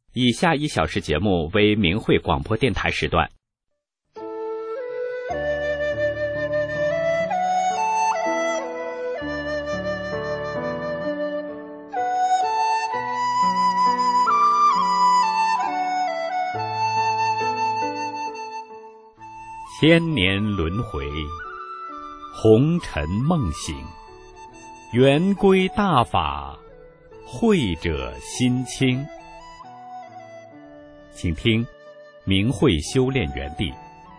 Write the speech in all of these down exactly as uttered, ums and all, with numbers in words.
以下一小时节目为明慧广播电台时段。千年轮回，红尘梦醒，圆归大法，慧者心清。请听明慧修炼园地。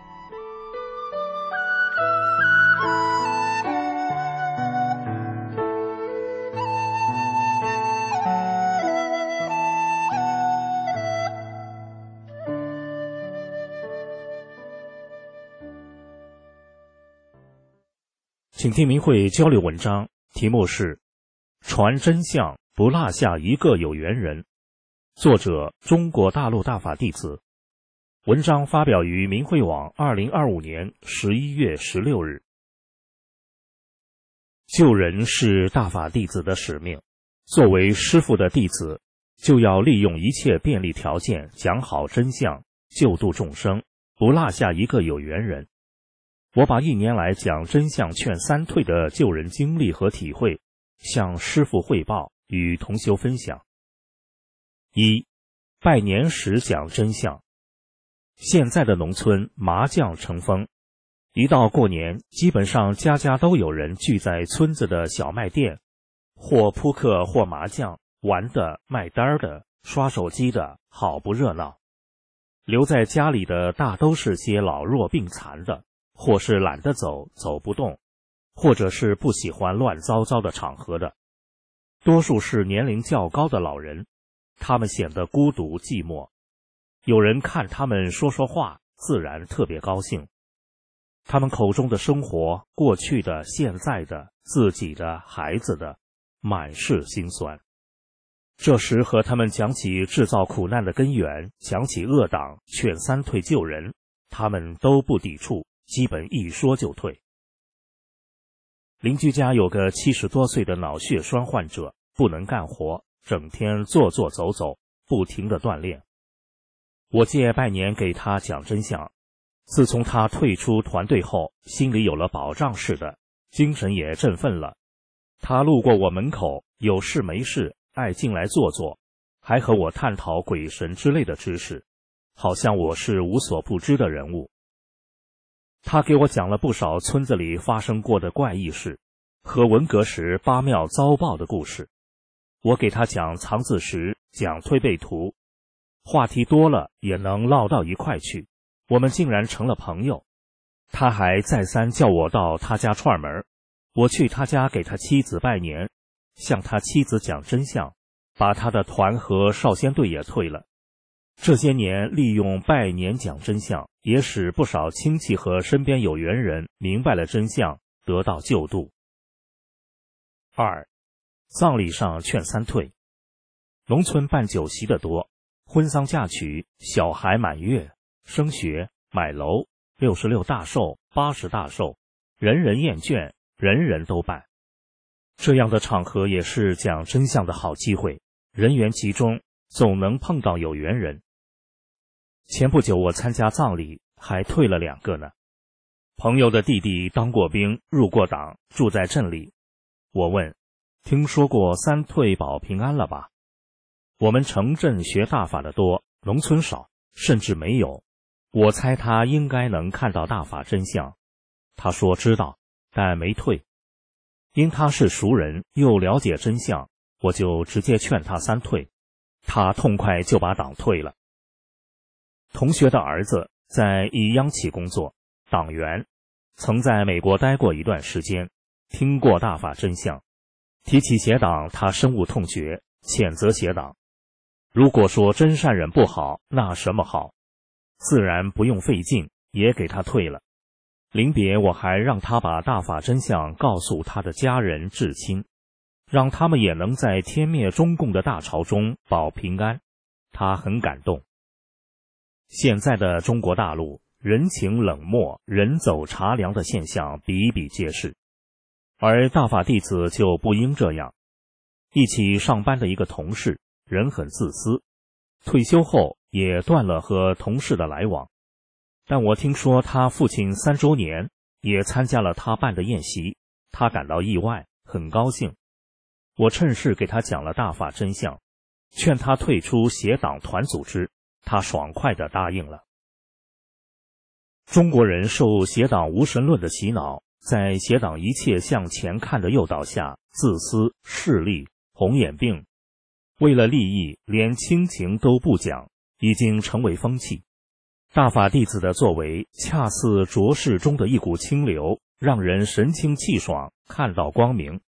请听明慧交流文章，题目是传真相，不落下一个有缘人。作者中国大陆大法弟子。文章发表于明慧网二零二五年十一月十六日。救人是大法弟子的使命，作为师父的弟子，就要利用一切便利条件讲好真相，救度众生，不落下一个有缘人。我把一年来讲真相劝三退的救人经历和体会向师父汇报，与同修分享。一、拜年时讲真相。现在的农村麻将成风，一到过年，基本上家家都有人聚在村子的小卖店，或扑克或麻将，玩的、卖单的、刷手机的，好不热闹。留在家里的大都是些老弱病残的，或是懒得走，走不动，或者是不喜欢乱糟糟的场合的。多数是年龄较高的老人，他们显得孤独寂寞。有人看他们说说话，自然特别高兴。他们口中的生活，过去的、现在的、自己的、孩子的，满是心酸。这时和他们讲起制造苦难的根源，讲起恶党，劝三退救人，他们都不抵触，基本一说就退。邻居家有个七十多岁的脑血栓患者，不能干活，整天坐坐走走，不停地锻炼。我借拜年给他讲真相，自从他退出团队后，心里有了保障似的，精神也振奋了。他路过我门口，有事没事爱进来坐坐，还和我探讨鬼神之类的知识，好像我是无所不知的人物。他给我讲了不少村子里发生过的怪异事，和文革时八庙遭报的故事。我给他讲藏字石，讲推背图，话题多了也能唠到一块去，我们竟然成了朋友。他还再三叫我到他家串门，我去他家给他妻子拜年，向他妻子讲真相，把他的团和少先队也退了。这些年利用拜年讲真相，也使不少亲戚和身边有缘人明白了真相，得到救度。二、葬礼上劝三退。农村办酒席的多，婚丧嫁娶、小孩满月、升学、买楼、六十六大寿、八十大寿，人人厌倦，人人都办。这样的场合也是讲真相的好机会，人员集中，总能碰到有缘人。前不久我参加葬礼，还退了两个呢。朋友的弟弟当过兵，入过党，住在镇里。我问，听说过三退保平安了吧？我们城镇学大法的多，农村少，甚至没有。我猜他应该能看到大法真相。他说知道，但没退。因他是熟人，又了解真相，我就直接劝他三退。他痛快就把党退了。同学的儿子在一央企工作，党员，曾在美国待过一段时间，听过大法真相。提起邪党，他深恶痛绝，谴责邪党。如果说真善忍不好，那什么好？自然不用费劲，也给他退了。临别我还让他把大法真相告诉他的家人至亲，让他们也能在天灭中共的大潮中保平安。他很感动。现在的中国大陆，人情冷漠、人走茶凉的现象比比皆是，而大法弟子就不应这样。一起上班的一个同事，人很自私， 退休后也断了和同事的来往。但我听说他父亲三周年也参加了他办的宴席，他感到意外，很高兴。我趁势给他讲了大法真相，劝他退出邪党团组织，他爽快地答应了。中国人受邪党无神论的洗脑，在邪党一切向前看的诱导下，自私、势利、红眼病，为了利益连亲情都不讲，已经成为风气。大法弟子的作为恰似浊世中的一股清流，让人神清气爽，看到光明。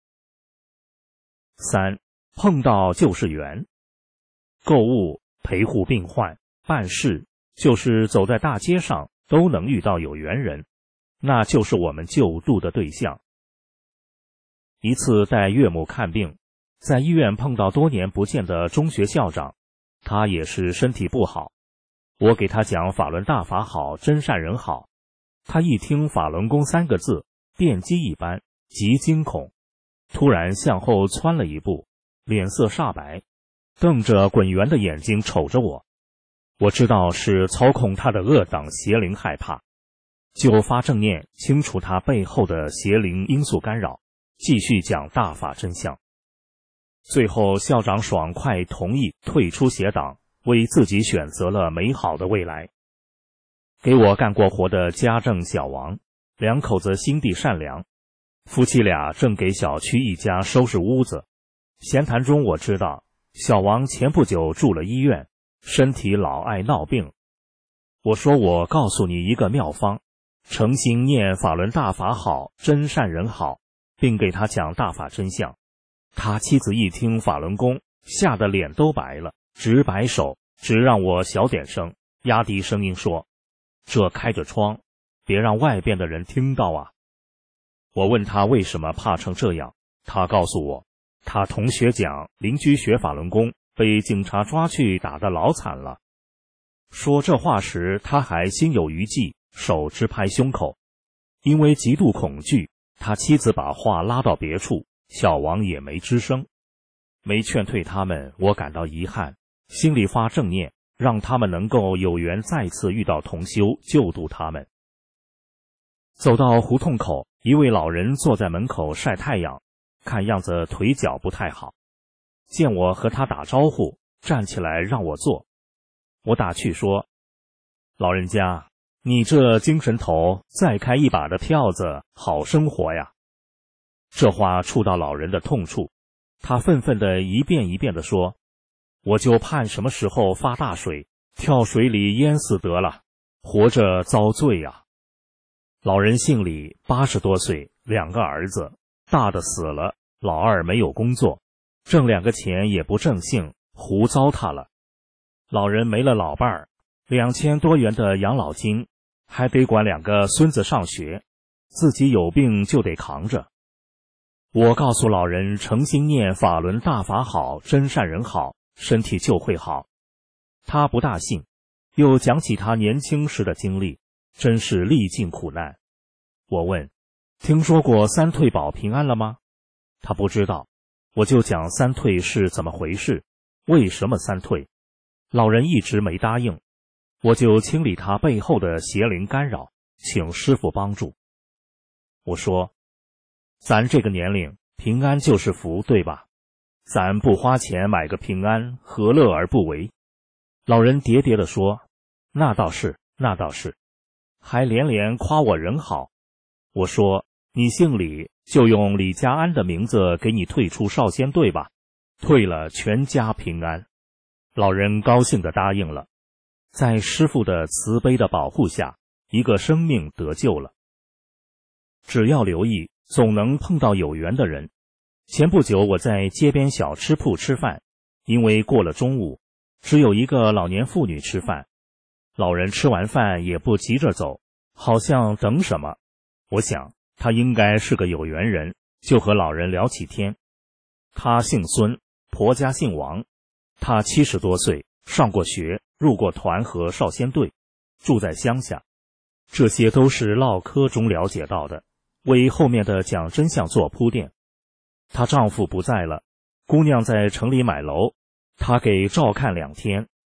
三，碰到就是缘。购物、陪护病患、办事，就是走在大街上都能遇到有缘人，那就是我们救度的对象。一次带岳母看病，在医院碰到多年不见的中学校长，他也是身体不好。我给他讲法轮大法好，真善人好。他一听法轮功三个字，电击一般，极惊恐，突然向后窜了一步，脸色煞白，瞪着滚圆的眼睛瞅着我。我知道是操控他的恶党邪灵害怕，就发正念清除他背后的邪灵因素干扰，继续讲大法真相。最后校长爽快同意退出邪党，为自己选择了美好的未来。给我干过活的家政小王，两口子心地善良，夫妻俩正给小区一家收拾屋子。闲谈中我知道，小王前不久住了医院，身体老爱闹病。我说我告诉你一个妙方，诚心念法轮大法好，真善人好，并给他讲大法真相。他妻子一听法轮功，吓得脸都白了，直摆手，只让我小点声，压低声音说：这开着窗，别让外边的人听到啊。我问他为什么怕成这样，他告诉我，他同学讲邻居学法轮功，被警察抓去打得老惨了。说这话时，他还心有余悸，手直拍胸口。因为极度恐惧，他妻子把话拉到别处，小王也没吱声。没劝退他们，我感到遗憾，心里发正念，让他们能够有缘再次遇到同修，救度他们。走到胡同口，一位老人坐在门口晒太阳，看样子腿脚不太好。见我和他打招呼，站起来让我坐。我打趣说：老人家，你这精神头，再开一把的票子，好生活呀。这话触到老人的痛处，他愤愤地一遍一遍地说：我就盼什么时候发大水，跳水里淹死得了，活着遭罪呀。老人姓李，八十多岁，两个儿子，大的死了，老二没有工作，挣两个钱也不正兴，胡糟蹋了。老人没了老伴儿，两千多元的养老金，还得管两个孙子上学，自己有病就得扛着。我告诉老人，诚心念法轮大法好，真善人好，身体就会好。他不大信，又讲起他年轻时的经历，真是历尽苦难。我问，听说过三退保平安了吗？他不知道。我就讲三退是怎么回事，为什么三退。老人一直没答应，我就清理他背后的邪灵干扰，请师父帮助。我说，咱这个年龄，平安就是福，对吧？咱不花钱买个平安，何乐而不为？老人叠叠地说，那倒是，那倒是，还连连夸我人好。我说，你姓李，就用李家安的名字给你退出少先队吧，退了全家平安。老人高兴地答应了。在师父的慈悲的保护下，一个生命得救了。只要留意，总能碰到有缘的人。前不久我在街边小吃铺吃饭，因为过了中午，只有一个老年妇女吃饭。老人吃完饭也不急着走，好像等什么。我想他应该是个有缘人，就和老人聊起天。他姓孙，婆家姓王。他七十多岁，上过学，入过团和少先队，住在乡下。这些都是唠嗑中了解到的，为后面的讲真相做铺垫。她丈夫不在了，姑娘在城里买楼，她给照看两天，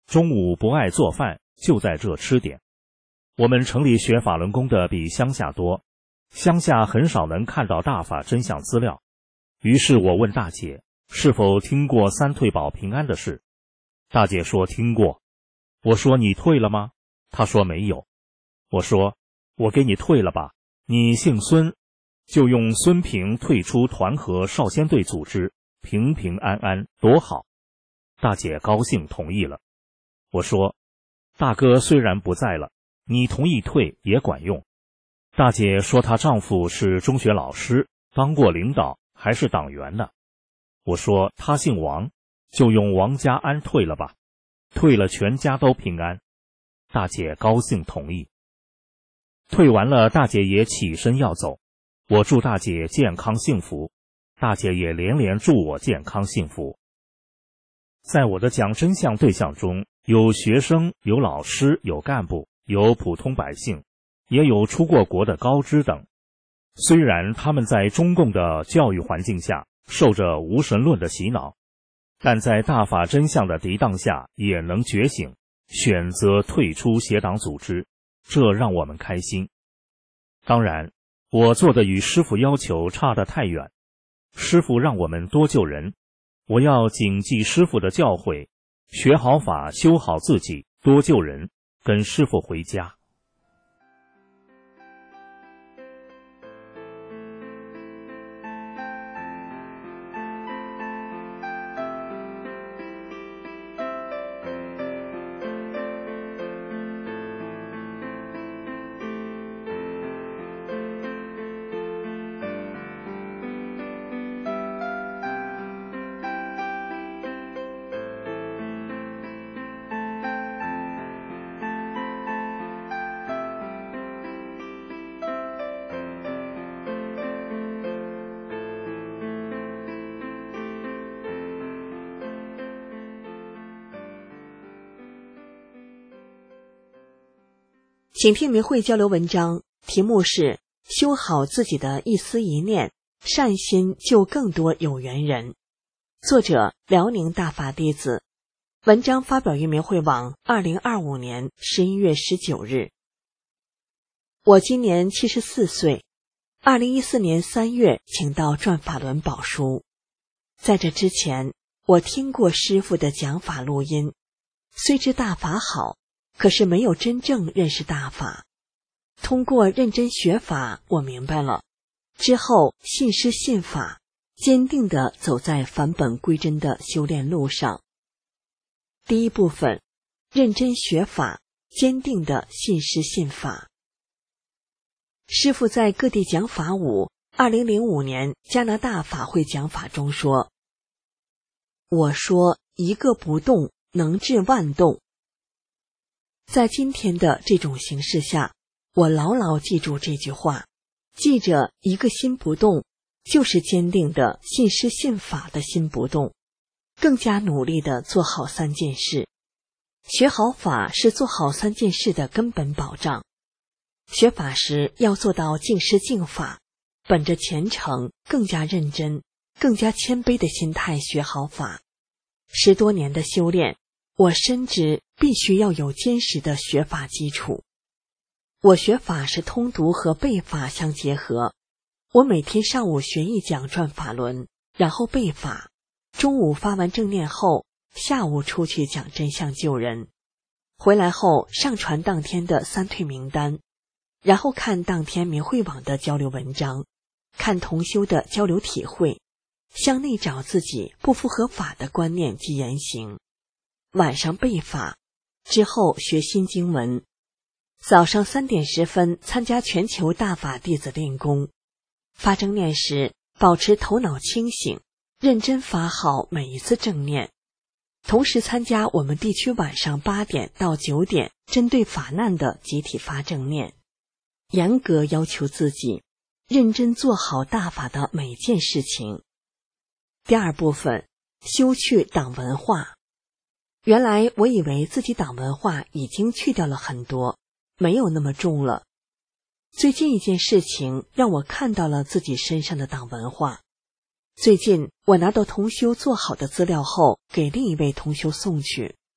中午不爱做饭，就在这吃点。我们城里学法轮功的比乡下多，乡下很少能看到大法真相资料。于是我问大姐是否听过三退保平安的事。大姐说听过。我说你退了吗？她说没有。我说我给你退了吧，你姓孙，就用孙平退出团和少先队组织，平平安安多好。大姐高兴同意了。我说大哥虽然不在了，你同意退也管用。大姐说她丈夫是中学老师，当过领导，还是党员呢。我说他姓王，就用王家安退了吧，退了全家都平安。大姐高兴同意。退完了，大姐也起身要走，我祝大姐健康幸福，大姐也连连祝我健康幸福。在我的讲真相对象中，有学生，有老师，有干部，有普通百姓，也有出过国的高知等。虽然他们在中共的教育环境下受着无神论的洗脑，但在大法真相的涤荡下也能觉醒，选择退出邪党组织，这让我们开心。当然，我做的与师父要求差得太远。师父让我们多救人，我要谨记师父的教诲，学好法，修好自己，多救人，跟师父回家。 请听明慧交流文章，题目是修好自己的一丝一念，善心救更多有缘人。作者辽宁大法弟子。文章发表于明慧网二零二五年十一月十九日。我今年七十四岁，二零一四年三月请到转法轮宝书。在这之前，我听过师父的讲法录音，虽知大法好，可是没有真正认识大法。通过认真学法，我明白了，之后信师信法，坚定地走在返本归真的修炼路上。第一部分，认真学法，坚定地信师信法。师父在各地讲法五二零零五年加拿大法会讲法中说，我说一个不动能治万动。在今天的这种形势下，我牢牢记住这句话，记着一个心不动，就是坚定的信师信法的心不动，更加努力的做好三件事。学好法是做好三件事的根本保障。学法时要做到敬师敬法，本着虔诚、更加认真、更加谦卑的心态学好法。十多年的修炼，我深知必须要有坚实的学法基础。我学法是通读和背法相结合，我每天上午学一讲转法轮，然后背法，中午发完正念后，下午出去讲真相救人，回来后上传当天的三退名单，然后看当天明慧网的交流文章，看同修的交流体会，向内找自己不符合法的观念及言行。晚上背法，之后学新经文。早上三点十分参加全球大法弟子练功。发正念时，保持头脑清醒，认真发好每一次正念。同时参加我们地区晚上八点到九点针对法难的集体发正念。严格要求自己，认真做好大法的每件事情。第二部分，修去党文化。原来我以为自己党文化已经去掉了很多，没有那么重了。最近一件事情让我看到了自己身上的党文化。最近我拿到同修做好的资料后，给另一位同修送去。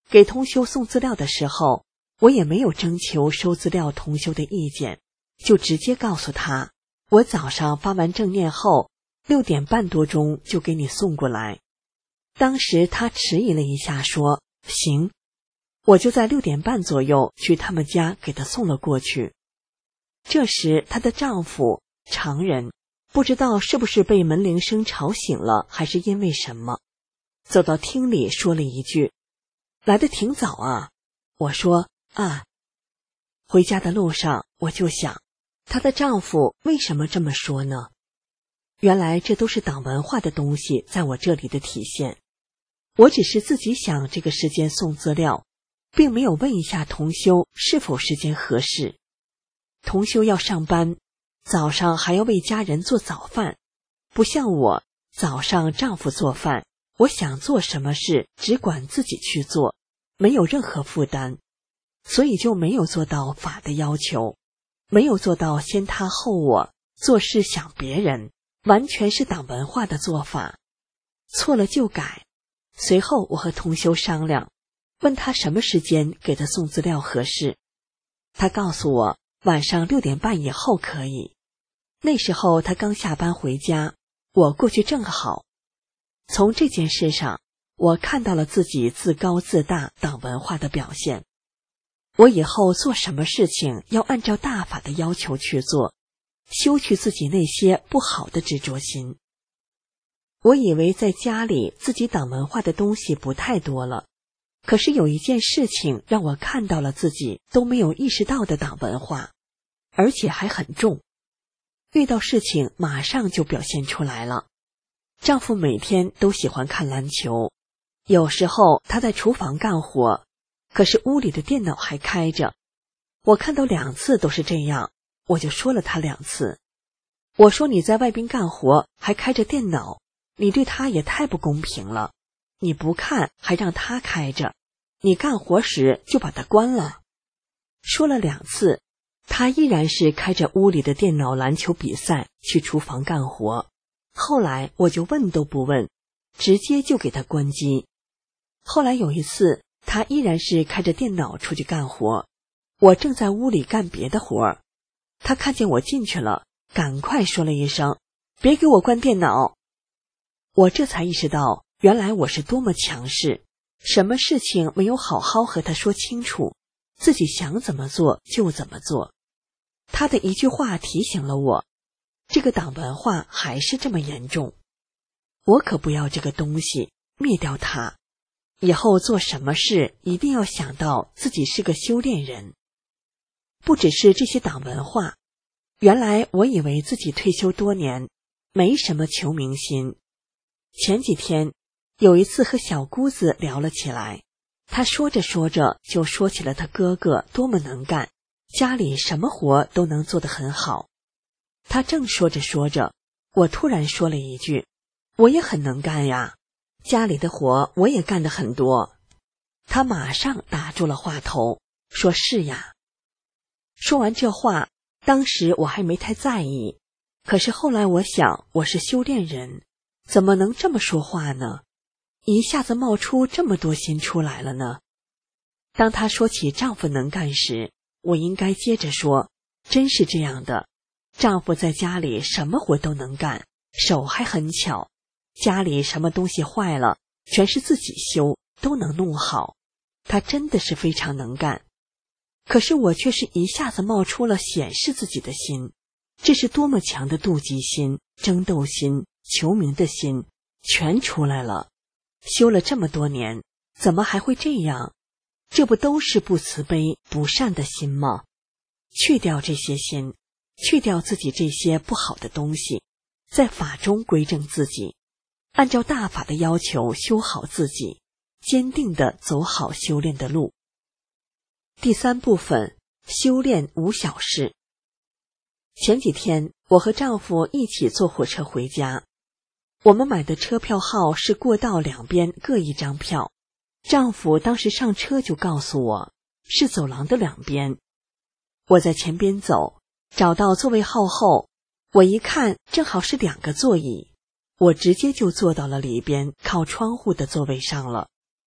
给同修送资料的时候，我也没有征求收资料同修的意见，就直接告诉他，我早上发完正念后，六点半多钟就给你送过来。当时他迟疑了一下说，行。我就在六点半左右去他们家给他送了过去。这时她的丈夫常人不知道是不是被门铃声吵醒了，还是因为什么，走到厅里说了一句，来得挺早啊。我说啊。回家的路上我就想，她的丈夫为什么这么说呢？原来这都是党文化的东西在我这里的体现。我只是自己想这个时间送资料，并没有问一下同修是否时间合适。同修要上班，早上还要为家人做早饭，不像我，早上丈夫做饭，我想做什么事只管自己去做，没有任何负担，所以就没有做到法的要求，没有做到先他后我，做事想别人，完全是党文化的做法。错了就改。随后我和同修商量，问他什么时间给他送资料合适，他告诉我晚上六点半以后可以。那时候他刚下班回家，我过去正好。从这件事上，我看到了自己自高自大党文化的表现。我以后做什么事情要按照大法的要求去做，修去自己那些不好的执着心。我以为在家里自己党文化的东西不太多了，可是有一件事情让我看到了自己都没有意识到的党文化，而且还很重。遇到事情马上就表现出来了。丈夫每天都喜欢看篮球，有时候他在厨房干活，可是屋里的电脑还开着。我看到两次都是这样，我就说了他两次。我说你在外边干活还开着电脑，你对他也太不公平了，你不看还让他开着，你干活时就把它关了。说了两次，他依然是开着屋里的电脑篮球比赛，去厨房干活。后来我就问都不问，直接就给他关机。后来有一次，他依然是开着电脑出去干活，我正在屋里干别的活，他看见我进去了，赶快说了一声，别给我关电脑。我这才意识到，原来我是多么强势，什么事情没有好好和他说清楚，自己想怎么做就怎么做。他的一句话提醒了我，这个党文化还是这么严重，我可不要这个东西，灭掉它。以后做什么事一定要想到自己是个修炼人。不只是这些党文化，原来我以为自己退休多年，没什么求名心。前几天有一次和小姑子聊了起来，她说着说着就说起了她哥哥多么能干，家里什么活都能做得很好。她正说着说着，我突然说了一句，我也很能干呀，家里的活我也干得很多。她马上打住了话头，说是呀。说完这话，当时我还没太在意，可是后来我想，我是修炼人，怎么能这么说话呢？一下子冒出这么多心出来了呢？当她说起丈夫能干时，我应该接着说，真是这样的，丈夫在家里什么活都能干，手还很巧，家里什么东西坏了，全是自己修，都能弄好，他真的是非常能干。可是我却是一下子冒出了显示自己的心，这是多么强的妒忌心、争斗心、求名的心，全出来了。修了这么多年，怎么还会这样？这不都是不慈悲、不善的心吗？去掉这些心，去掉自己这些不好的东西，在法中归正自己，按照大法的要求修好自己，坚定地走好修炼的路。第三部分，修炼无小事。前几天我和丈夫一起坐火车回家，我们买的车票号是过道两边各一张票，丈夫当时上车就告诉我是走廊的两边。我在前边走，找到座位号后，我一看正好是两个座椅，我直接就坐到了里边靠窗户的座位上了。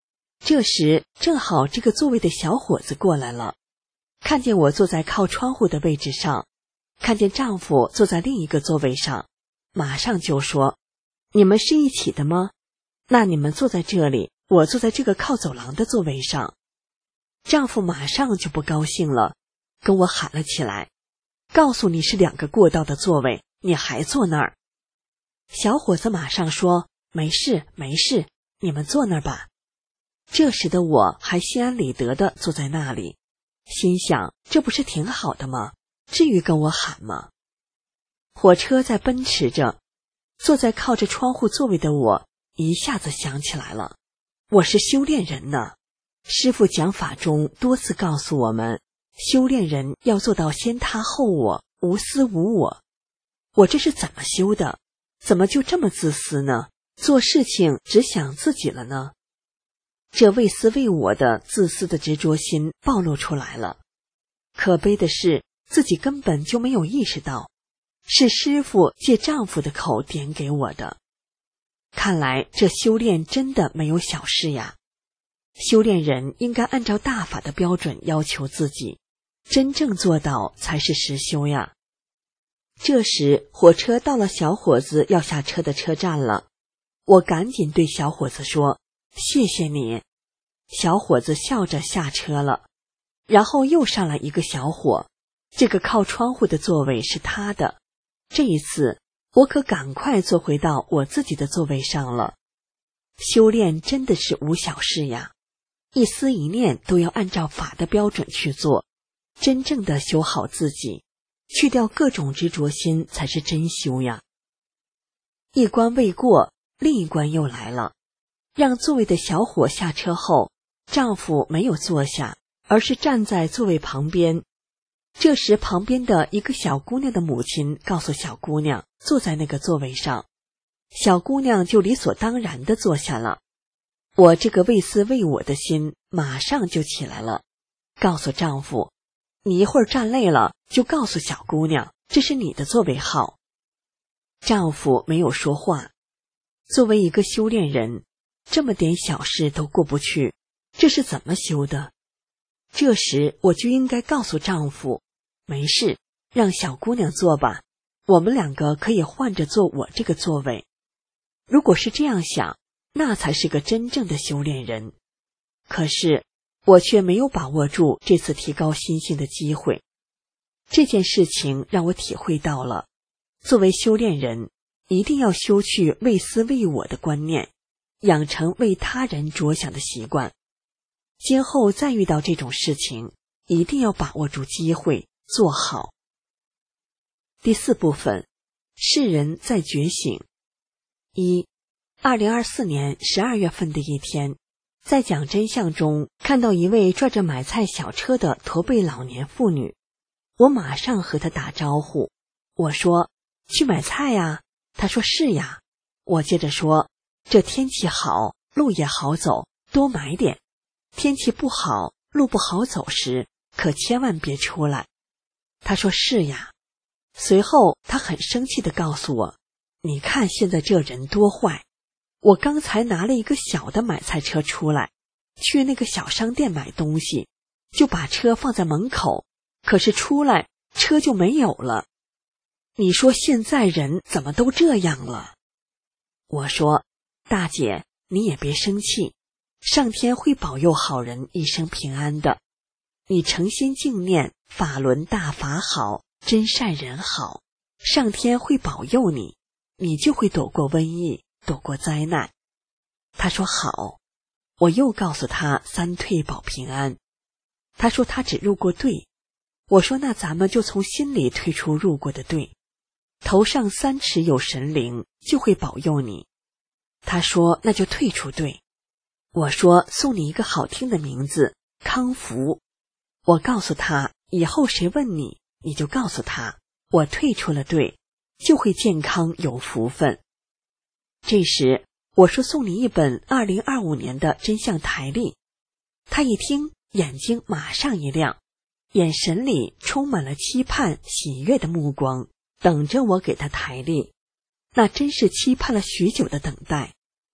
这时正好这个座位的小伙子过来了，看见我坐在靠窗户的位置上，看见丈夫坐在另一个座位上，马上就说：你们是一起的吗？那你们坐在这里，我坐在这个靠走廊的座位上。丈夫马上就不高兴了，跟我喊了起来：告诉你是两个过道的座位，你还坐那儿。小伙子马上说：没事没事，你们坐那儿吧。这时的我还心安理得地坐在那里，心想这不是挺好的吗？至于跟我喊吗？火车在奔驰着，坐在靠着窗户座位的我一下子想起来了，我是修炼人呢。师父讲法中多次告诉我们，修炼人要做到先他后我，无私无我。我这是怎么修的？怎么就这么自私呢？做事情只想自己了呢？这为私为我的自私的执着心暴露出来了。可悲的是，自己根本就没有意识到，是师父借丈夫的口点给我的。看来这修炼真的没有小事呀。修炼人应该按照大法的标准要求自己，真正做到才是实修呀。这时火车到了小伙子要下车的车站了，我赶紧对小伙子说：谢谢你。小伙子笑着下车了，然后又上来一个小伙，这个靠窗户的座位是他的。这一次我可赶快坐回到我自己的座位上了。修炼真的是无小事呀，一思一念都要按照法的标准去做，真正的修好自己，去掉各种执着心，才是真修呀。一关未过，另一关又来了。让座位的小伙下车后，丈夫没有坐下，而是站在座位旁边。这时旁边的一个小姑娘的母亲告诉小姑娘坐在那个座位上，小姑娘就理所当然地坐下了。我这个为私为我的心马上就起来了，告诉丈夫：你一会儿站累了就告诉小姑娘这是你的座位号。丈夫没有说话。作为一个修炼人，这么点小事都过不去，这是怎么修的？这时我就应该告诉丈夫：没事，让小姑娘坐吧，我们两个可以换着坐我这个座位。如果是这样想，那才是个真正的修炼人。可是我却没有把握住这次提高心性的机会。这件事情让我体会到了，作为修炼人，一定要修去为私为我的观念，养成为他人着想的习惯。今后再遇到这种事情，一定要把握住机会，做好。第四部分，世人在觉醒。一，二零二四年十二月份的一天，在讲真相中看到一位拽着买菜小车的驼背老年妇女，我马上和她打招呼。我说：去买菜呀？她说是呀。我接着说：这天气好，路也好走，多买点。天气不好，路不好走时，可千万别出来。她说是呀。随后她很生气地告诉我：你看现在这人多坏，我刚才拿了一个小的买菜车出来，去那个小商店买东西，就把车放在门口，可是出来车就没有了。你说现在人怎么都这样了？我说：大姐，你也别生气，上天会保佑好人一生平安的。你诚心敬念法轮大法好，真善人好，上天会保佑你，你就会躲过瘟疫，躲过灾难。他说好。我又告诉他三退保平安。他说他只入过队。我说那咱们就从心里退出入过的队，头上三尺有神灵，就会保佑你。他说那就退出队。我说送你一个好听的名字，康福。我告诉他以后谁问你，你就告诉他我退出了队，就会健康有福分。这时我说送你一本二零二五年的真相台历。他一听，眼睛马上一亮，眼神里充满了期盼喜悦的目光，等着我给他台历。那真是期盼了许久的等待。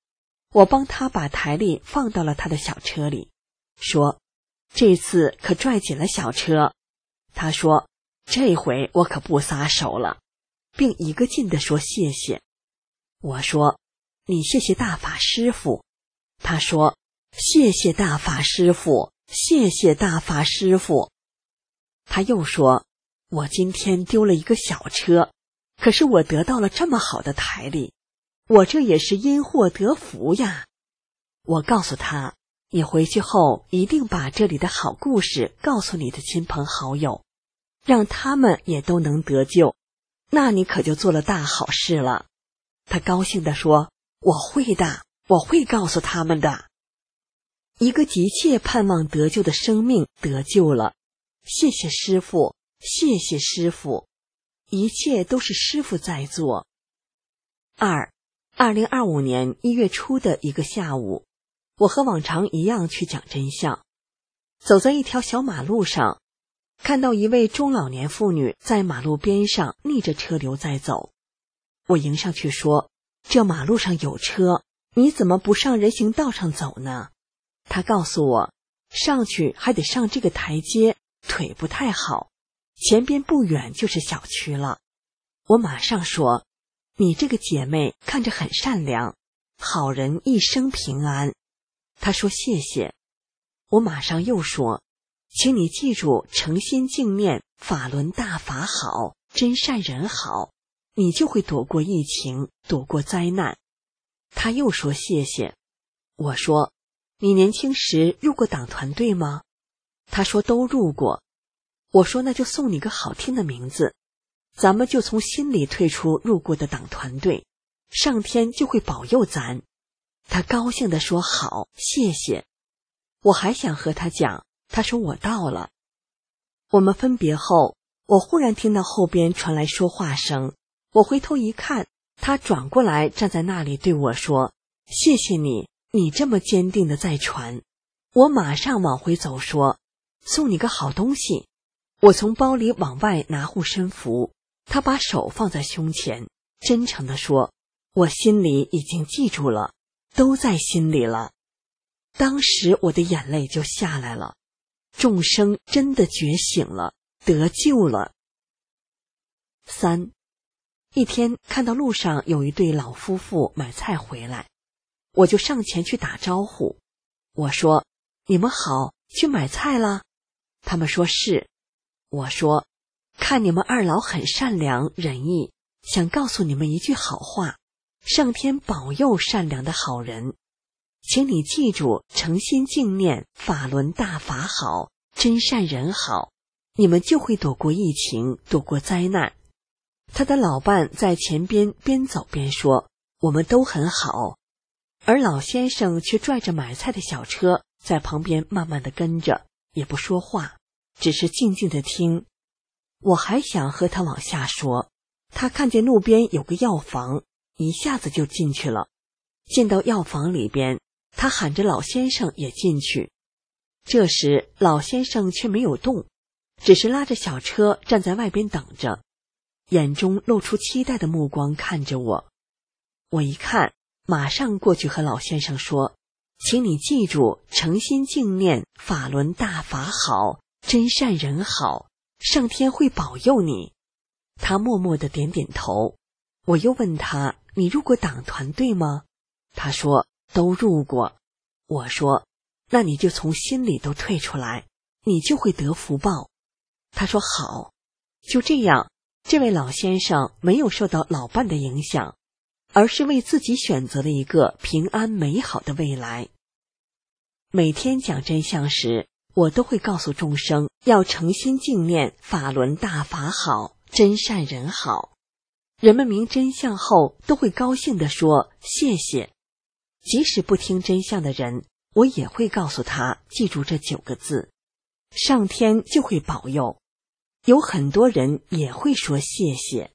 我帮他把台历放到了他的小车里，说：“这次可拽紧了小车。”他说：“这回我可不撒手了。”并一个劲地说谢谢。我说：“你谢谢大法师父。”他说：“谢谢大法师父，谢谢大法师父。”他又说：“我今天丢了一个小车，可是我得到了这么好的台历，我这也是因祸得福呀。”我告诉他：“你回去后一定把这里的好故事告诉你的亲朋好友，让他们也都能得救，那你可就做了大好事了。”他高兴地说：“我会的，我会告诉他们的。”一个急切盼望得救的生命得救了，谢谢师父，谢谢师父，一切都是师父在做。二，二零二五年一月初的一个下午，我和往常一样去讲真相，走在一条小马路上，看到一位中老年妇女在马路边上逆着车流在走。我迎上去说：“这马路上有车，你怎么不上人行道上走呢？”她告诉我，上去还得上这个台阶，腿不太好，前边不远就是小区了。我马上说：“你这个姐妹看着很善良，好人一生平安。”她说谢谢。我马上又说：“请你记住诚心敬念，法轮大法好，真善人好，你就会躲过疫情，躲过灾难。”她又说谢谢。我说：“你年轻时入过党团队吗？”她说都入过。我说那就送你个好听的名字，咱们就从心里退出入过的党团队，上天就会保佑咱。她高兴地说好，谢谢。我还想和她讲，她说我到了。我们分别后，我忽然听到后边传来说话声，我回头一看，她转过来站在那里对我说：“谢谢你，你这么坚定地在传。”我马上往回走说：“送你个好东西。”我从包里往外拿护身符，她把手放在胸前，真诚地说：“我心里已经记住了，都在心里了。”当时我的眼泪就下来了，众生真的觉醒了，得救了。三，一天看到路上有一对老夫妇买菜回来，我就上前去打招呼。我说：“你们好，去买菜啦？”他们说是。我说：“看你们二老很善良仁义，想告诉你们一句好话，上天保佑善良的好人。请你记住诚心敬念，法轮大法好，真善人好，你们就会躲过疫情，躲过灾难。”他的老伴在前边边走边说：“我们都很好。”而老先生却拽着买菜的小车在旁边慢慢地跟着，也不说话，只是静静地听。我还想和他往下说，他看见路边有个药房，一下子就进去了。进到药房里边，他喊着老先生也进去。这时老先生却没有动，只是拉着小车站在外边等着，眼中露出期待的目光看着我。我一看，马上过去和老先生说：“请你记住诚心敬念，法轮大法好，真善人好，上天会保佑你。”他默默地点点头。我又问他：“你入过党团队吗？”他说：“都入过。”我说：“那你就从心里都退出来，你就会得福报。”他说：“好。”就这样，这位老先生没有受到老伴的影响，而是为自己选择了一个平安美好的未来。每天讲真相时，我都会告诉众生要诚心敬念，法轮大法好，真善人好。人们明真相后都会高兴地说谢谢。即使不听真相的人，我也会告诉他记住这九个字，上天就会保佑。有很多人也会说谢谢。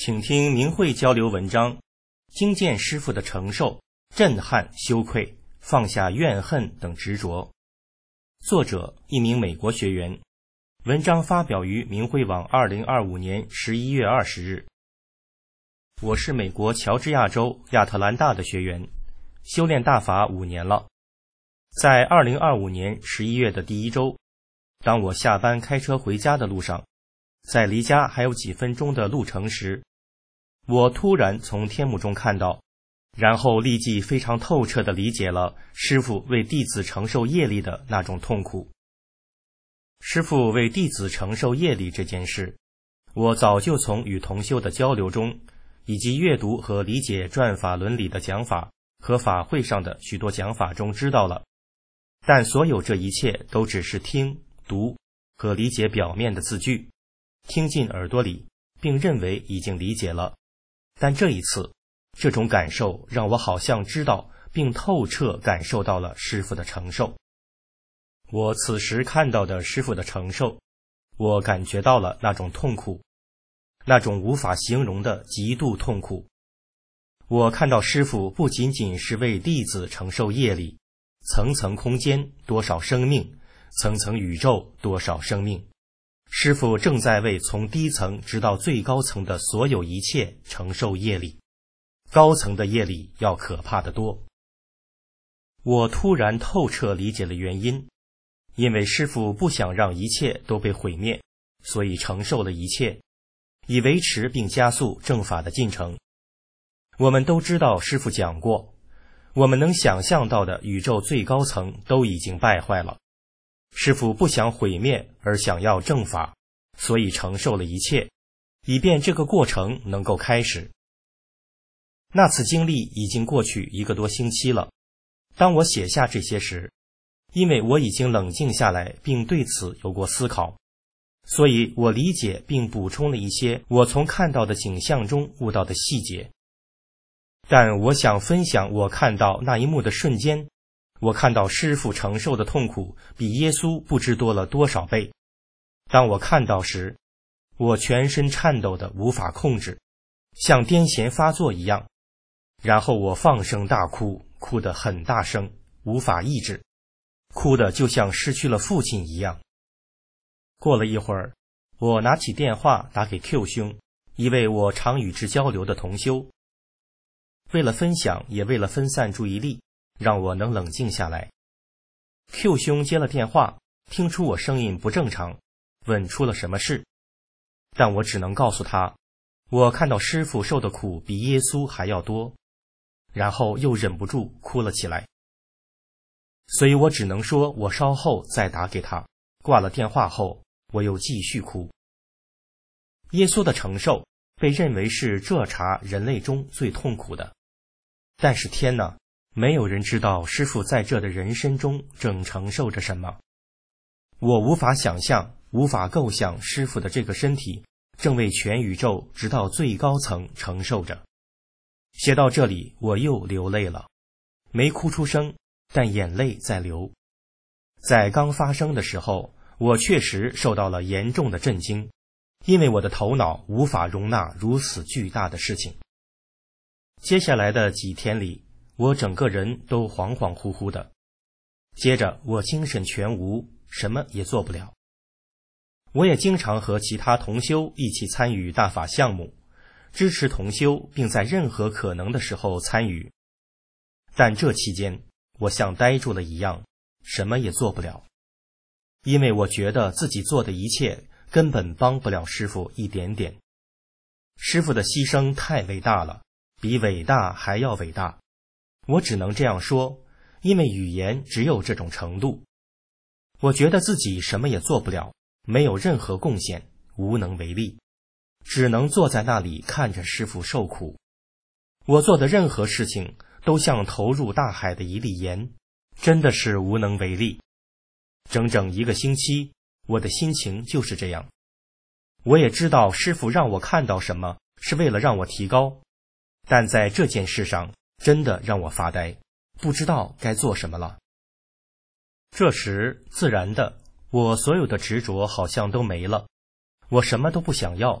请听明慧交流文章，经见师父的承受，震撼羞愧，放下怨恨等执着。作者一名美国学员，文章发表于明慧网二零二五年十一月二十日。我是美国乔治亚州亚特兰大的学员，修炼大法五年了。在二零二五年十一月的第一周，当我下班开车回家的路上，在离家还有几分钟的路程时，我突然从天幕中看到，然后立即非常透彻地理解了师父为弟子承受业力的那种痛苦。师父为弟子承受业力这件事，我早就从与同修的交流中，以及阅读和理解转法伦理的讲法和法会上的许多讲法中知道了，但所有这一切都只是听、读和理解表面的字句，听进耳朵里，并认为已经理解了。但这一次，这种感受让我好像知道并透彻感受到了师父的承受。我此时看到的师父的承受，我感觉到了那种痛苦，那种无法形容的极度痛苦。我看到师父不仅仅是为弟子承受业力，层层空间多少生命，层层宇宙多少生命，师父正在为从低层直到最高层的所有一切承受业力，高层的业力要可怕得多。我突然透彻理解了原因，因为师父不想让一切都被毁灭，所以承受了一切，以维持并加速正法的进程。我们都知道师父讲过，我们能想象到的宇宙最高层都已经败坏了，师父不想毁灭而想要正法，所以承受了一切，以便这个过程能够开始。那次经历已经过去一个多星期了。当我写下这些时，因为我已经冷静下来并对此有过思考，所以我理解并补充了一些我从看到的景象中悟到的细节。但我想分享我看到那一幕的瞬间，我看到师父承受的痛苦比耶稣不知多了多少倍。当我看到时，我全身颤抖得无法控制，像癫痫发作一样，然后我放声大哭，哭得很大声，无法抑制，哭得就像失去了父亲一样。过了一会儿，我拿起电话打给 Q 兄，一位我常与之交流的同修。为了分享，也为了分散注意力，让我能冷静下来。Q 兄接了电话，听出我声音不正常，问出了什么事。但我只能告诉他，我看到师父受的苦比耶稣还要多，然后又忍不住哭了起来。所以我只能说我稍后再打给他。挂了电话后，我又继续哭。耶稣的承受被认为是这茬人类中最痛苦的，但是天哪，没有人知道师父在这的人生中正承受着什么。我无法想象，无法构想师父的这个身体正为全宇宙直到最高层承受着。写到这里，我又流泪了，没哭出声，但眼泪在流。在刚发生的时候，我确实受到了严重的震惊，因为我的头脑无法容纳如此巨大的事情。接下来的几天里，我整个人都恍恍惚惚的，接着我精神全无，什么也做不了。我也经常和其他同修一起参与大法项目，支持同修，并在任何可能的时候参与。但这期间，我像呆住了一样，什么也做不了，因为我觉得自己做的一切根本帮不了师父一点点。师父的牺牲太伟大了，比伟大还要伟大。我只能这样说，因为语言只有这种程度。我觉得自己什么也做不了，没有任何贡献，无能为力，只能坐在那里看着师父受苦。我做的任何事情都像投入大海的一粒盐，真的是无能为力。整整一个星期，我的心情就是这样。我也知道师父让我看到什么是为了让我提高，但在这件事上真的让我发呆，不知道该做什么了。这时自然的，我所有的执着好像都没了，我什么都不想要，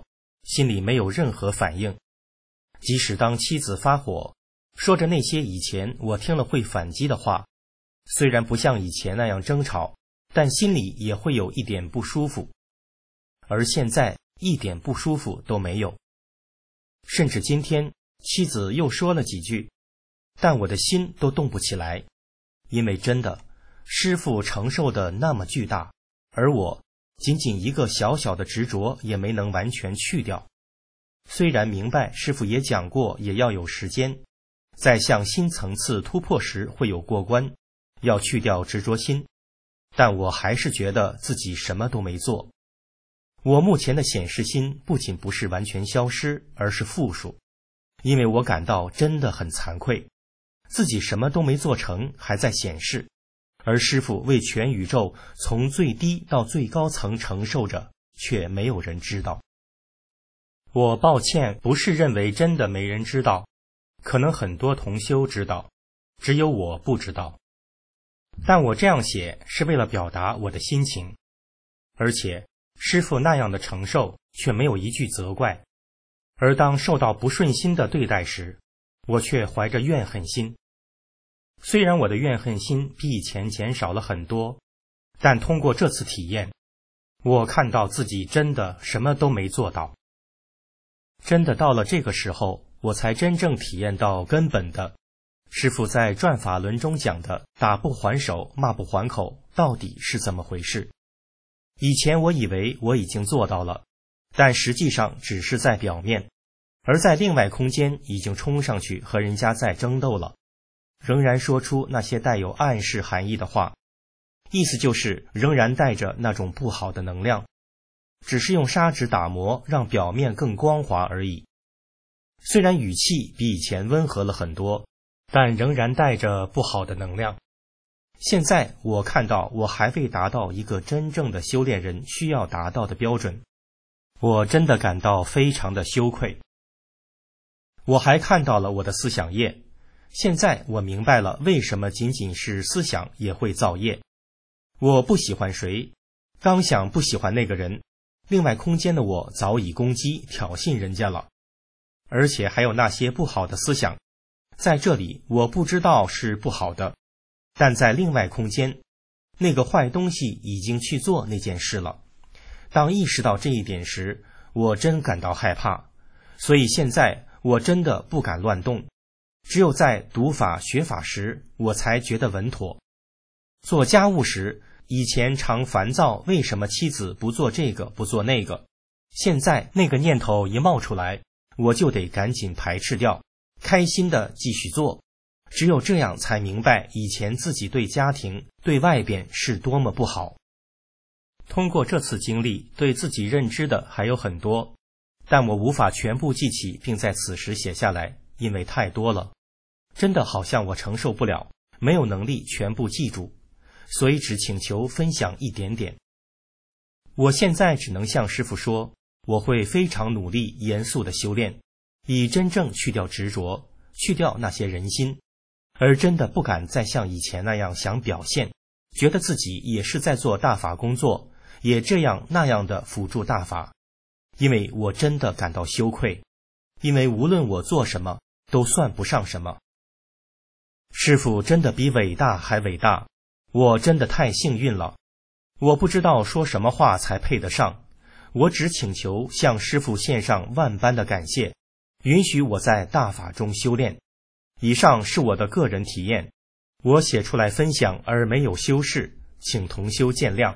心里没有任何反应。即使当妻子发火，说着那些以前我听了会反击的话，虽然不像以前那样争吵，但心里也会有一点不舒服。而现在一点不舒服都没有。甚至今天妻子又说了几句，但我的心都动不起来，因为真的，师父承受的那么巨大，而我仅仅一个小小的执着也没能完全去掉。虽然明白师父也讲过，也要有时间，在向新层次突破时会有过关，要去掉执着心，但我还是觉得自己什么都没做。我目前的显示心不仅不是完全消失，而是负数，因为我感到真的很惭愧，自己什么都没做成，还在显示，而师父为全宇宙从最低到最高层承受着，却没有人知道。我抱歉，不是认为真的没人知道，可能很多同修知道，只有我不知道。但我这样写是为了表达我的心情，而且师父那样的承受却没有一句责怪，而当受到不顺心的对待时，我却怀着怨恨心。虽然我的怨恨心比以前减少了很多，但通过这次体验，我看到自己真的什么都没做到。真的到了这个时候，我才真正体验到根本的师父在转法轮中讲的打不还手，骂不还口到底是怎么回事。以前我以为我已经做到了，但实际上只是在表面，而在另外空间已经冲上去和人家在争斗了，仍然说出那些带有暗示含义的话，意思就是仍然带着那种不好的能量，只是用砂纸打磨让表面更光滑而已。虽然语气比以前温和了很多，但仍然带着不好的能量。现在我看到我还未达到一个真正的修炼人需要达到的标准，我真的感到非常的羞愧。我还看到了我的思想业，现在我明白了为什么仅仅是思想也会造业。我不喜欢谁，刚想不喜欢那个人，另外空间的我早已攻击挑衅人家了，而且还有那些不好的思想，在这里我不知道是不好的，但在另外空间，那个坏东西已经去做那件事了。当意识到这一点时，我真感到害怕，所以现在我真的不敢乱动，只有在读法学法时，我才觉得稳妥。做家务时，以前常烦躁，为什么妻子不做这个不做那个，现在那个念头一冒出来，我就得赶紧排斥掉，开心的继续做。只有这样才明白以前自己对家庭对外边是多么不好。通过这次经历，对自己认知的还有很多，但我无法全部记起并在此时写下来，因为太多了，真的好像我承受不了，没有能力全部记住，所以只请求分享一点点。我现在只能向师父说，我会非常努力严肃的修炼，以真正去掉执着，去掉那些人心，而真的不敢再像以前那样想表现，觉得自己也是在做大法工作，也这样那样的辅助大法，因为我真的感到羞愧，因为无论我做什么都算不上什么。师父真的比伟大还伟大，我真的太幸运了，我不知道说什么话才配得上，我只请求向师父献上万般的感谢，允许我在大法中修炼。以上是我的个人体验，我写出来分享而没有修饰，请同修见谅。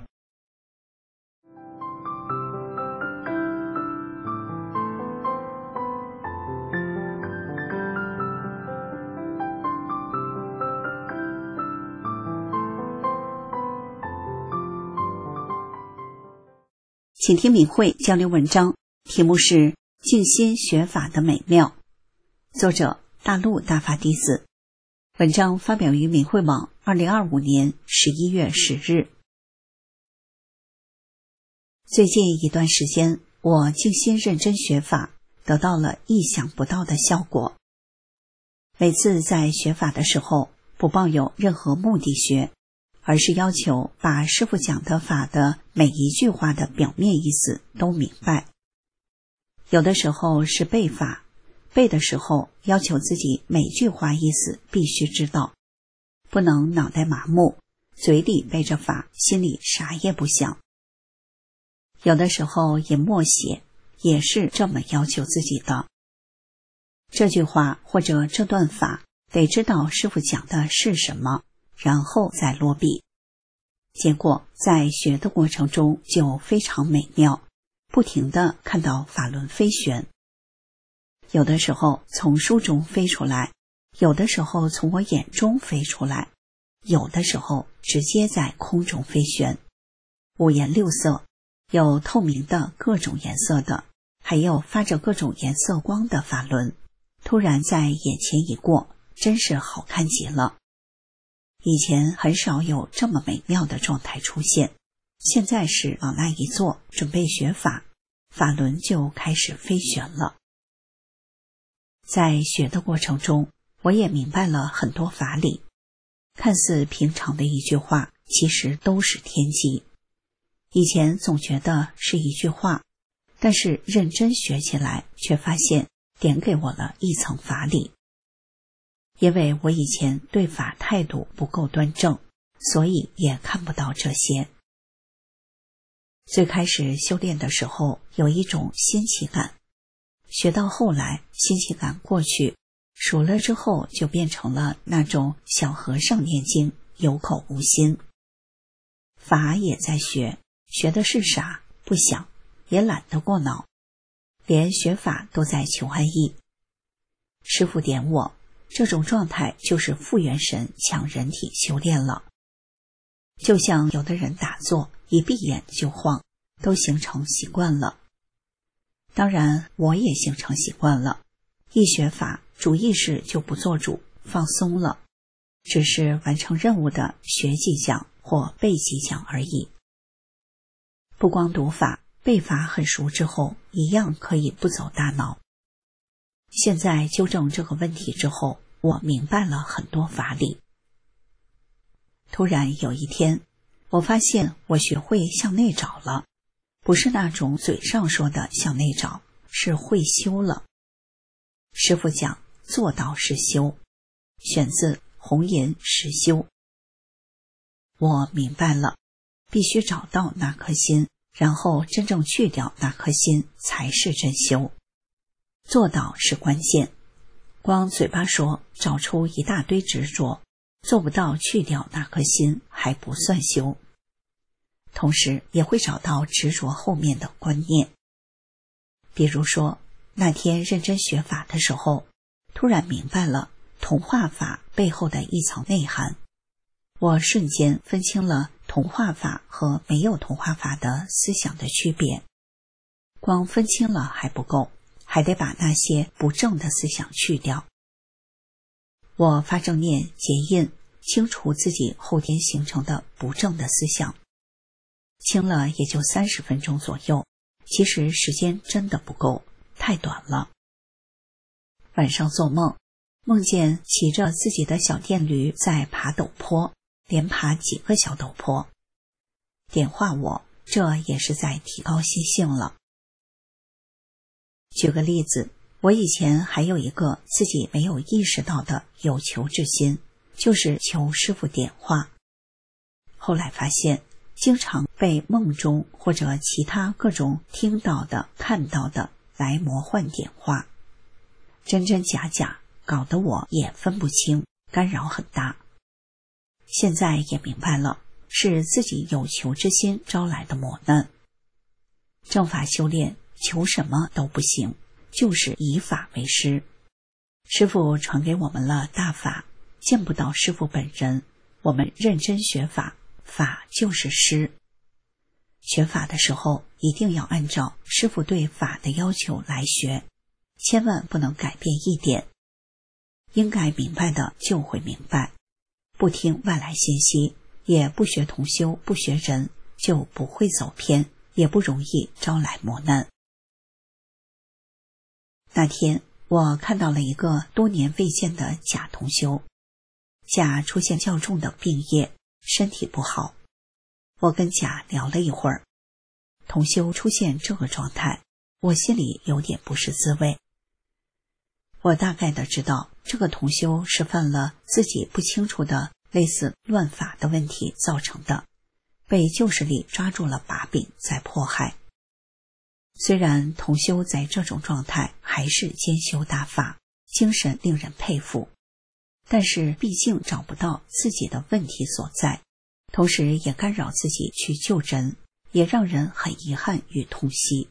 请听敏慧交流文章，题目是《静心学法的美妙》，作者大陆大法弟子。文章发表于敏慧网二零二五年十一月十日。最近一段时间，我静心认真学法，得到了意想不到的效果。每次在学法的时候，不抱有任何目的学，而是要求把师父讲的法的每一句话的表面意思都明白。 有的时候是背法，背的时候要求自己每句话意思必须知道，不能脑袋麻木，嘴里背着法，心里啥也不想。有的时候也默写，也是这么要求自己的。这句话或者这段法得知道师父讲的是什么，然后再落笔。结果在学的过程中就非常美妙，不停地看到法轮飞旋，有的时候从书中飞出来，有的时候从我眼中飞出来，有的时候直接在空中飞旋，五颜六色，有透明的各种颜色的，还有发着各种颜色光的法轮，突然在眼前一过，真是好看极了。以前很少有这么美妙的状态出现，现在是往那一坐，准备学法，法轮就开始飞旋了。在学的过程中，我也明白了很多法理，看似平常的一句话，其实都是天机。以前总觉得是一句话，但是认真学起来，却发现点给我了一层法理。因为我以前对法态度不够端正，所以也看不到这些。最开始修炼的时候有一种新奇感，学到后来新奇感过去，熟了之后就变成了那种小和尚念经，有口无心。法也在学，学的是傻，不想，也懒得过脑，连学法都在求安逸。师父点我，这种状态就是复元神抢人体修炼了。就像有的人打坐一闭眼就晃，都形成习惯了。当然我也形成习惯了，一学法主意识就不做主，放松了，只是完成任务的学即讲或背即讲而已。不光读法，背法很熟之后，一样可以不走大脑。现在纠正这个问题之后，我明白了很多法理。突然有一天，我发现我学会向内找了，不是那种嘴上说的向内找，是会修了。师父讲做到是修，选自红岩实修。我明白了，必须找到那颗心，然后真正去掉那颗心，才是真修。做到是关键，光嘴巴说找出一大堆执着，做不到去掉那颗心，还不算修。同时也会找到执着后面的观念。比如说那天认真学法的时候，突然明白了同化法背后的一层内涵，我瞬间分清了同化法和没有同化法的思想的区别。光分清了还不够，还得把那些不正的思想去掉。我发正念结印，清除自己后天形成的不正的思想，清了也就三十分钟左右，其实时间真的不够，太短了。晚上做梦，梦见骑着自己的小电驴在爬陡坡，连爬几个小陡坡。点化我，这也是在提高心性了。举个例子，我以前还有一个自己没有意识到的有求之心，就是求师父点化。后来发现经常被梦中或者其他各种听到的看到的来魔幻点化，真真假假，搞得我也分不清，干扰很大。现在也明白了，是自己有求之心招来的磨难。正法修炼求什么都不行，就是以法为师。师父传给我们了大法，见不到师父本人，我们认真学法，法就是师。学法的时候一定要按照师父对法的要求来学，千万不能改变一点。应该明白的就会明白，不听外来信息，也不学同修，不学人，就不会走偏，也不容易招来磨难。那天我看到了一个多年未见的甲同修，甲出现较重的病业，身体不好。我跟甲聊了一会儿，同修出现这个状态， 我心里有点不是滋味。我大概的知道这个同修是犯了自己不清楚的类似乱法的问题造成的，被旧势力抓住了把柄在迫害。虽然同修在这种状态还是兼修大法，精神令人佩服，但是毕竟找不到自己的问题所在，同时也干扰自己去救人，也让人很遗憾与痛惜。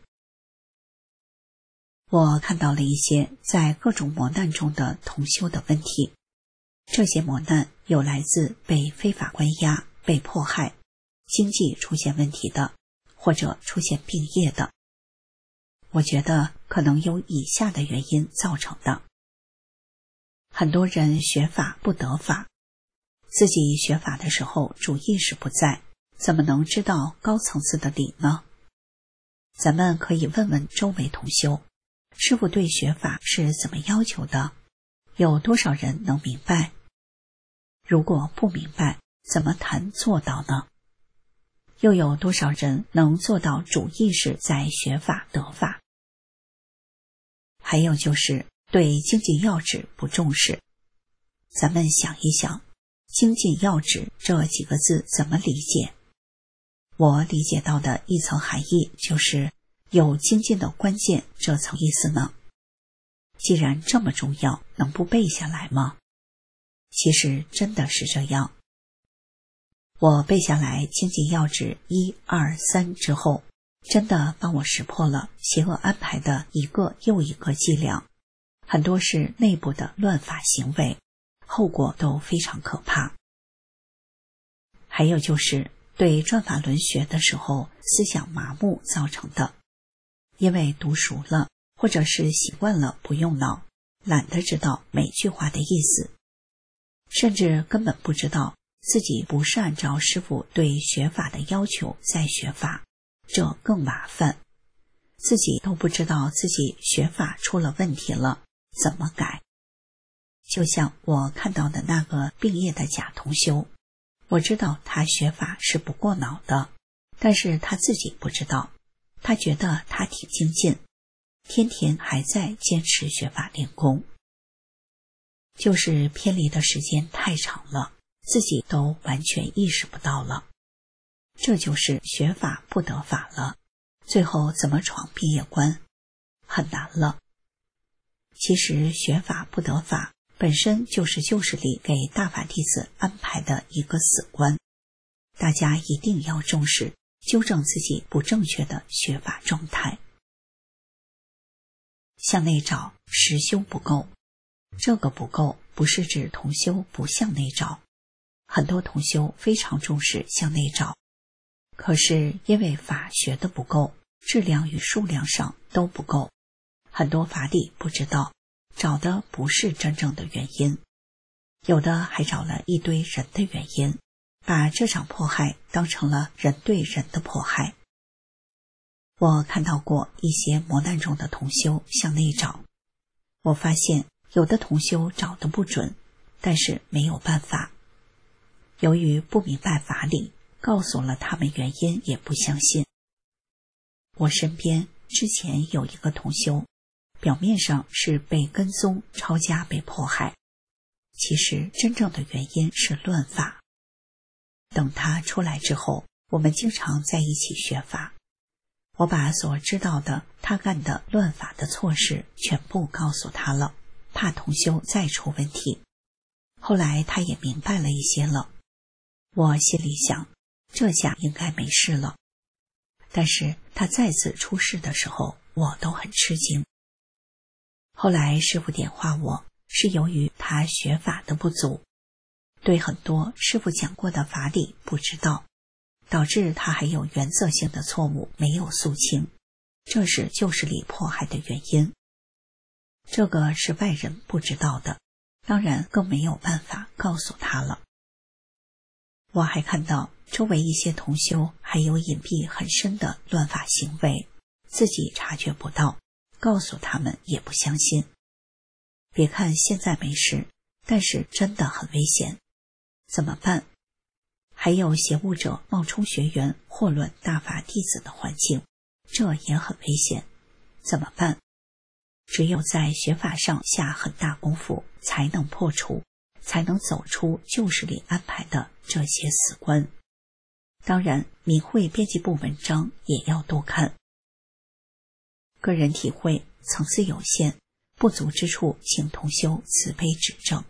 我看到了一些在各种磨难中的同修的问题，这些磨难有来自被非法关押、被迫害、经济出现问题的，或者出现病业的。我觉得可能有以下的原因造成的。很多人学法不得法，自己学法的时候主意识不在，怎么能知道高层次的理呢？咱们可以问问周围同修，师父对学法是怎么要求的？有多少人能明白？如果不明白，怎么谈做到呢？又有多少人能做到主意识在学法得法？还有就是对精进要旨不重视。咱们想一想，精进要旨这几个字怎么理解？我理解到的一层含义就是有精进的关键这层意思呢。既然这么重要，能不背下来吗？其实真的是这样。我背下来精进要旨一二三之后，真的帮我识破了邪恶安排的一个又一个伎俩，很多是内部的乱法行为，后果都非常可怕。还有就是对转法轮学的时候思想麻木造成的，因为读熟了或者是习惯了不用脑，懒得知道每句话的意思，甚至根本不知道自己不是按照师父对学法的要求在学法，这更麻烦。自己都不知道自己学法出了问题了，怎么改？就像我看到的那个病业的假同修，我知道他学法是不过脑的，但是他自己不知道，他觉得他挺精进，天天还在坚持学法练功，就是偏离的时间太长了，自己都完全意识不到了。这就是学法不得法了，最后怎么闯毕业关？很难了。其实学法不得法本身就是旧势力给大法弟子安排的一个死关，大家一定要重视，纠正自己不正确的学法状态。向内找，实修不够。这个不够不是指同修不向内找，很多同修非常重视向内找，可是因为法学的不够，质量与数量上都不够，很多法理不知道，找的不是真正的原因，有的还找了一堆人的原因，把这场迫害当成了人对人的迫害。我看到过一些磨难中的同修向内找，我发现有的同修找得不准，但是没有办法，由于不明白法理，告诉了他们原因也不相信。我身边之前有一个同修，表面上是被跟踪抄家被迫害，其实真正的原因是乱法。等他出来之后，我们经常在一起学法，我把所知道的他干的乱法的错事全部告诉他了，怕同修再出问题。后来他也明白了一些了，我心里想，这下应该没事了。但是他再次出事的时候，我都很吃惊。后来师父点化我，是由于他学法的不足，对很多师父讲过的法理不知道，导致他还有原则性的错误没有肃清，这是旧势力迫害的原因。这个是外人不知道的，当然更没有办法告诉他了。我还看到周围一些同修还有隐蔽很深的乱法行为，自己察觉不到，告诉他们也不相信。别看现在没事，但是真的很危险，怎么办？还有邪物者冒充学员，祸乱大法弟子的环境，这也很危险。 怎么办？只有在学法上下很大功夫，才能破除，才能走出旧时里安排的这些死关。当然，明慧编辑部文章也要多看。个人体会层次有限，不足之处，请同修慈悲指正。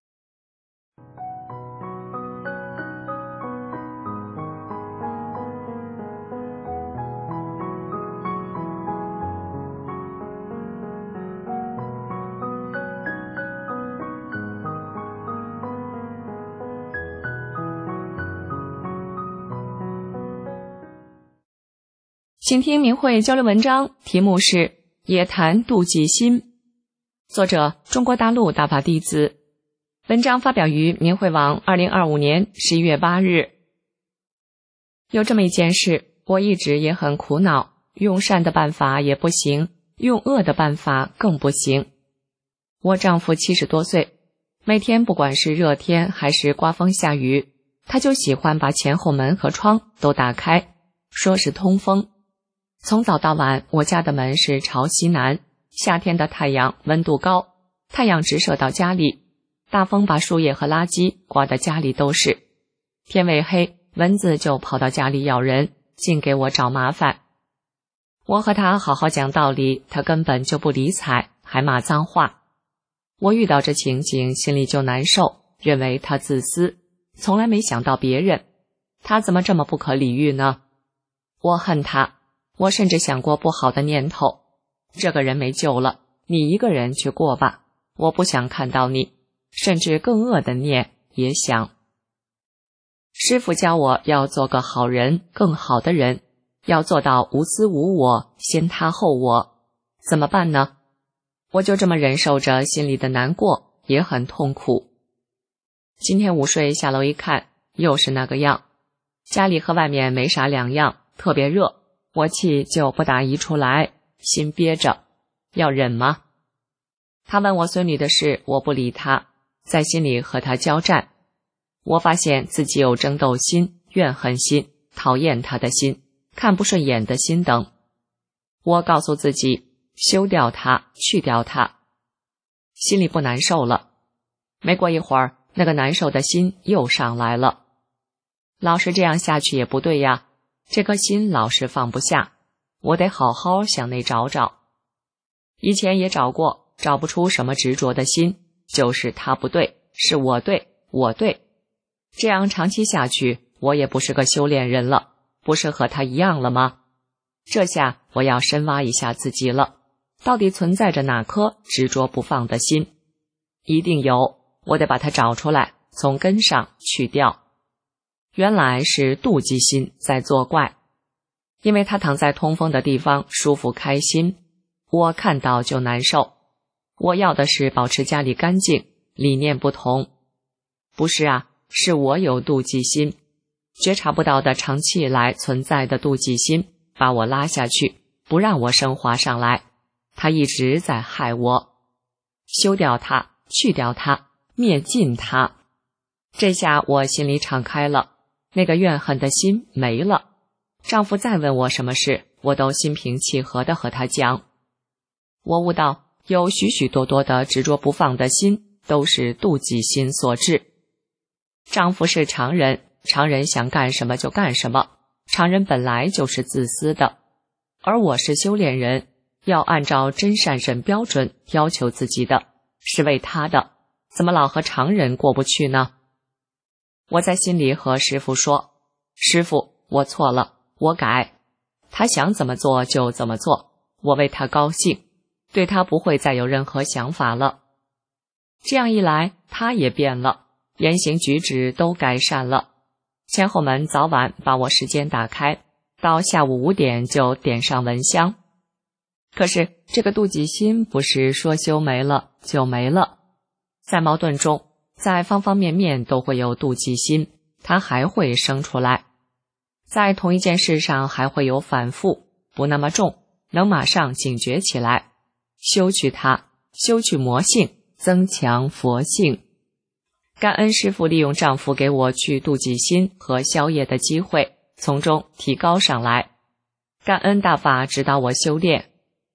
请听明慧交流文章，题目是《也谈妒忌心》，作者中国大陆大法弟子。文章发表于明慧网二零二五年十一月八日。有这么一件事，我一直也很苦恼，用善的办法也不行，用恶的办法更不行。我丈夫七十多岁，每天不管是热天还是刮风下雨，他就喜欢把前后门和窗都打开，说是通风。从早到晚，我家的门是朝西南，夏天的太阳温度高，太阳直射到家里，大风把树叶和垃圾刮得家里都是。天未黑，蚊子就跑到家里咬人，净给我找麻烦。我和他好好讲道理，他根本就不理睬，还骂脏话。我遇到这情景，心里就难受，认为他自私，从来没想到别人。他怎么这么不可理喻呢？我恨他。我甚至想过不好的念头，这个人没救了，你一个人去过吧，我不想看到你，甚至更恶的念也想。师父教我要做个好人，更好的人，要做到无私无我，先他后我。怎么办呢？我就这么忍受着心里的难过，也很痛苦。今天午睡下楼一看，又是那个样，家里和外面没啥两样，特别热。我气就不打一处来，心憋着，要忍吗？他问我孙女的事，我不理他，在心里和他交战。我发现自己有争斗心、怨恨心、讨厌他的心、看不顺眼的心等。我告诉自己，休掉他，去掉他，心里不难受了。没过一会儿，那个难受的心又上来了。老是这样下去也不对呀，这颗心老是放不下，我得好好向内找找。以前也找过，找不出什么执着的心，就是他不对，是我对，我对。这样长期下去，我也不是个修炼人了，不是和他一样了吗？这下我要深挖一下自己了，到底存在着哪颗执着不放的心？一定有，我得把它找出来，从根上去掉。原来是妒忌心在作怪，因为他躺在通风的地方舒服开心，我看到就难受。我要的是保持家里干净，理念不同。不是啊，是我有妒忌心，觉察不到的长期以来存在的妒忌心把我拉下去，不让我升华上来，他一直在害我。修掉它，去掉它，灭尽它。这下我心里敞开了，那个怨恨的心没了。丈夫再问我什么事，我都心平气和地和他讲。我悟到有许许多多的执着不放的心，都是妒忌心所致。丈夫是常人，常人想干什么就干什么，常人本来就是自私的，而我是修炼人，要按照真善忍标准要求自己的，是为他的，怎么老和常人过不去呢？我在心里和师父说，师父，我错了，我改。他想怎么做就怎么做，我为他高兴，对他不会再有任何想法了。这样一来，他也变了，言行举止都改善了。前后门早晚把我时间打开，到下午五点就点上蚊香。可是这个妒忌心不是说修没了就没了，在矛盾中，在方方面面都会有妒忌心，它还会生出来。在同一件事上还会有反复，不那么重，能马上警觉起来，修去它，修去魔性，增强佛性。感恩师父利用丈夫给我去妒忌心和消业的机会，从中提高上来。感恩大法指导我修炼，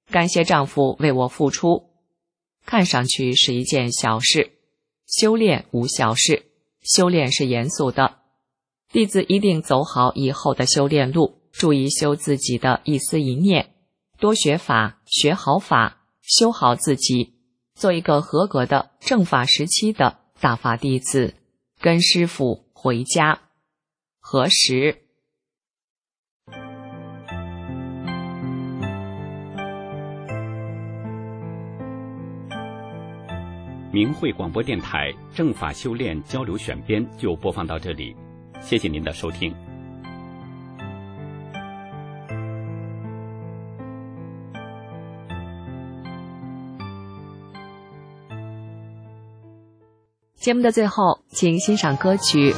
感谢丈夫为我付出。看上去是一件小事，修炼无小事，修炼是严肃的。弟子一定走好以后的修炼路，注意修自己的一思一念，多学法，学好法，修好自己，做一个合格的正法时期的大法弟子，跟师父回家。何时？ 明慧广播电台正法修炼交流选编就播放到这里，谢谢您的收听。 节目的最后，请欣赏歌曲。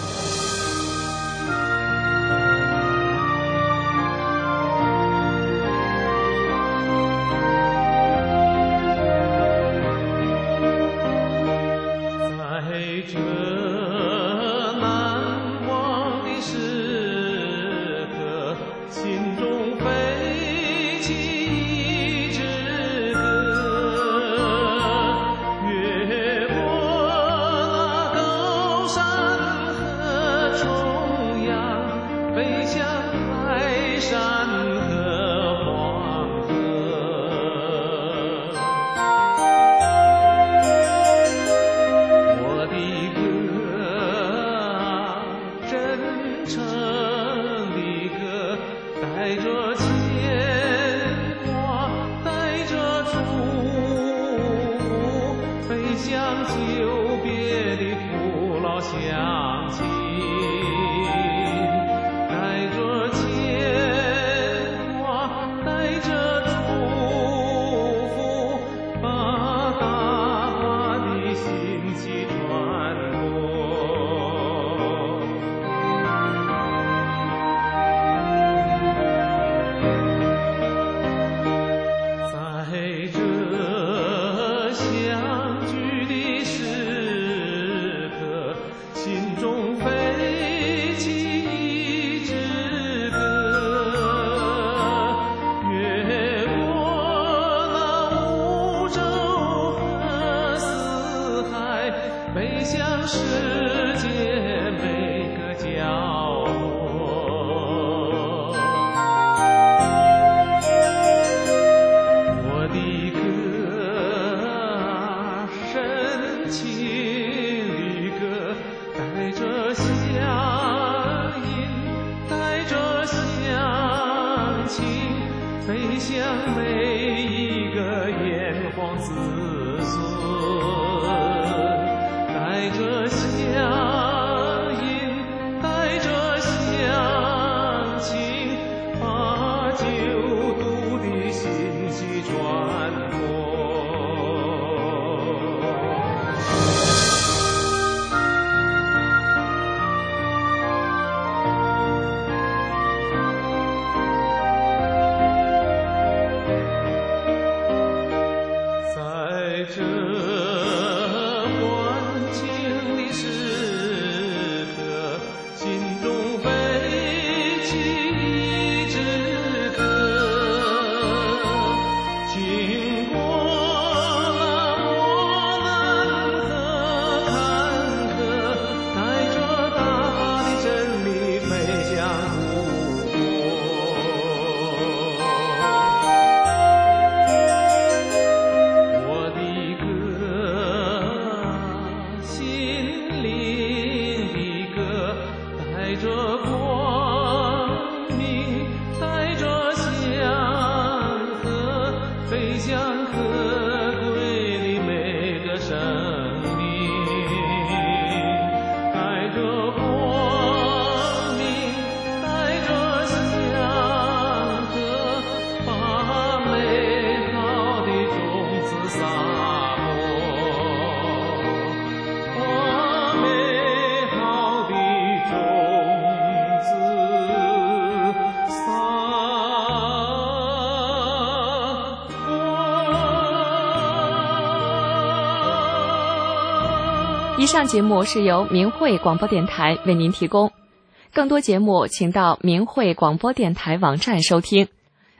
以上节目是由明慧广播电台为您提供，更多节目请到明慧广播电台网站收听。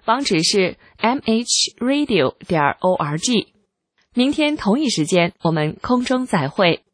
网址是 m h radio 点 org。明天同一时间我们空中再会。